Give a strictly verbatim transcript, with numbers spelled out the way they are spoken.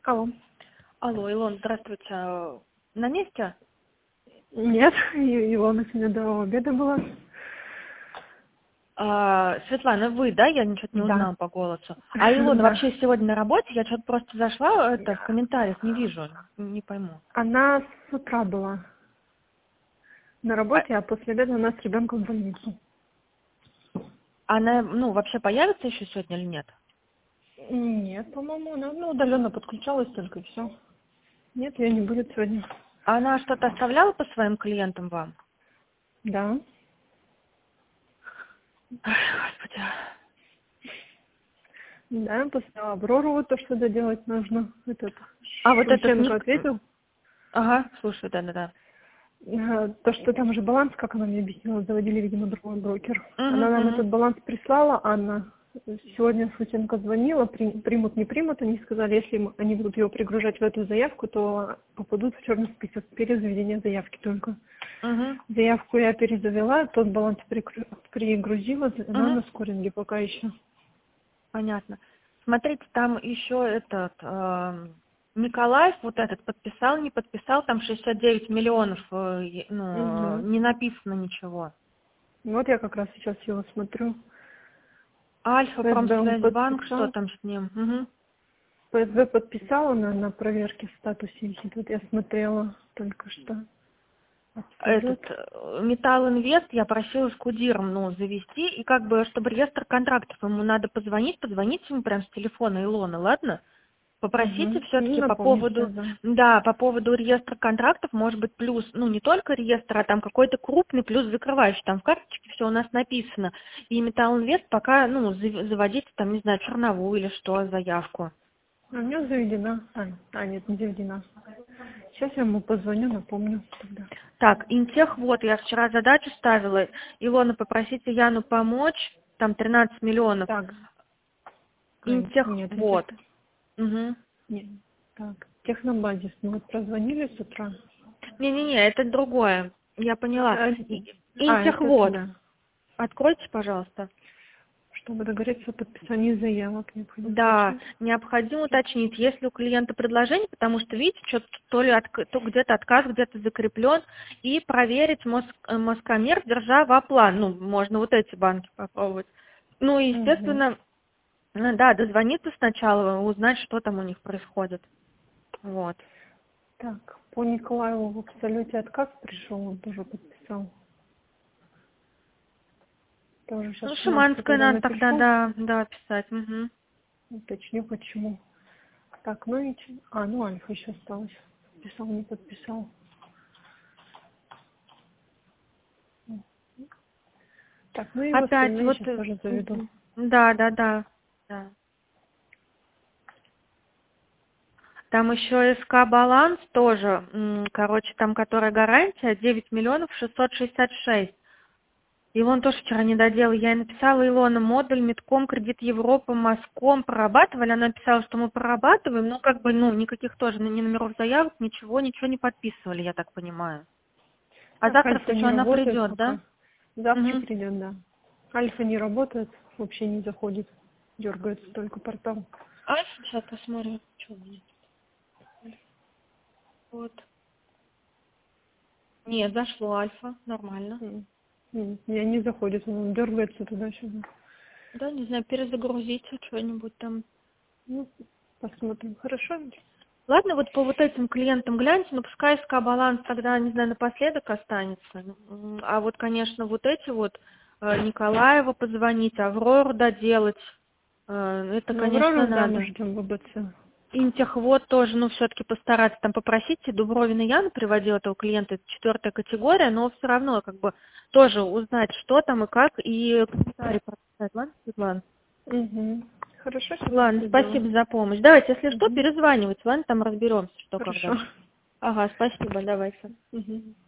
Алло. Алло, Илон, здравствуйте. На месте? Нет, И- Илона сегодня до обеда была. А, Светлана, вы, да? Я ничего не Да. узнала по голосу. А Илона Да. вообще сегодня на работе? Я что-то просто зашла, это в комментариях не вижу, не пойму. Она с утра была на А- работе, а после обеда она с ребенком в больницу. Она, ну, вообще появится еще сегодня или нет? Нет, по-моему, она ну, удаленно подключалась только и все. Нет, ее не будет сегодня. Она что-то оставляла по своим клиентам вам? Да. Ай, Господи. Да, после Аврору вот то, что доделать нужно. Этот А вот этот Шевченко ник... ответил. Ага, слушай, да-да-да. Э, То, что там уже баланс, как она мне объяснила, заводили, видимо, другой брокер. Она Угу, нам угу. этот баланс прислала, Анна. Сегодня Сутенко звонила, при- примут, не примут. Они сказали, если им- они будут его пригружать в эту заявку, то попадут в черный список. Перезаведение заявки только. Угу, Заявку я перезавела, тот баланс прикру- пригрузила, она угу. на скоринге пока еще. Понятно. Смотрите, там еще этот эм, Николаев вот этот подписал, не подписал, там шестьдесят девять миллионов, э, е- ну, э, Угу. не написано ничего. Вот я как раз сейчас его смотрю. Альфа, ФСБ он Промсвязьбанк, что подписал. там с ним? Мгм. ФСБ подписала на, на проверке в статусе висит. Вот я смотрела только что. Этот Абсолют. э, Металл Инвест я просила с Кудиром, ну, завести, и как бы, чтобы реестр контрактов, ему надо позвонить, позвонить ему прям с телефона Илоны, ладно? Попросите Угу. Ну, все-таки по напомните, поводу, да. да, по поводу реестра контрактов, может быть, плюс, ну, не только реестр, а там какой-то крупный плюс закрывающий, там в карточке все у нас написано. И Металл Инвест пока, ну, зав- заводите там, не знаю, черновую или что, заявку. А у меня заведена. А, а, нет, не заведена. Сейчас я ему позвоню, напомню тогда. Так, Интех, вот, я вчера задачу ставила, Илона, попросите Яну помочь, там тринадцать миллионов. Так. А, Интех, нет, и тех... вот. Угу. Нет. Так, технобазис. Мы вот прозвонили с утра. Не-не-не, это другое, я поняла. А, И- а, Интех, это вот. да. Откройте, пожалуйста. Чтобы договориться о подписании заявок, необходимо Да, уточнить. необходимо уточнить, есть ли у клиента предложение, потому что, видите, что-то то ли отк- то где-то отказ, где-то закреплен, и проверить Моск- э, Москомер, держа в план. Ну, можно вот эти банки попробовать. Ну, и, Угу. естественно, ну да, дозвониться сначала, узнать, что там у них происходит. Вот. Так, по Николаеву в абсолюте отказ пришел, он тоже подписал. Тоже сейчас Ну, Шиманской, Шиманская когда надо тогда, напишу, да, да, писать. Мгм. уточню почему. Так, ну и... ч- А, ну Альфа еще осталось. Подписал, не подписал. Так, ну и в Опять остальные вот, сейчас э, тоже заведу. мгм. Да, да, да. Да. Там еще СК баланс тоже, м, короче, там которая гарантия девять миллионов шестьсот шестьдесят шесть. И он тоже вчера не доделал. Я ей написала, Илона, модуль, Медком, Кредит Европа, Моском прорабатывали. Она написала, что мы прорабатываем, но как бы, ну, никаких тоже ни номеров заявок, ничего, ничего не подписывали, я так понимаю. А Так, завтра Альфа то что, не она работает придет, да? пока. Завтра Угу. придет, да. Альфа не работает, вообще не заходит. Дергается только портал. А, сейчас посмотрим, что у меня. Вот. Нет, зашло альфа, нормально. М. М, Не, не заходит, он дергается туда-сюда. Да, не знаю, перезагрузите что-нибудь там. Ну, посмотрим. Хорошо? Ладно, вот по вот этим клиентам гляньте, ну пускай СК баланс тогда, не знаю, напоследок останется. М, А вот, конечно, вот эти вот э, Николаева позвонить, Аврору доделать, э, это, Ну, конечно, Аврору, да, мы надо. ждем ВБЦ. Интехвод тоже, ну, все-таки постараться там попросите. Дубровина Яна приводила этого клиента, это четвертая категория, но все равно как бы тоже узнать, что там и как, и комментарий прочитать. Ладно, Светлана? Угу. Хорошо, сейчас Ладно, это сделаю. спасибо за помощь. Давайте, если что, Угу. перезванивайте, ладно, там разберемся, что Хорошо. когда. Ага, спасибо, давайте. Угу.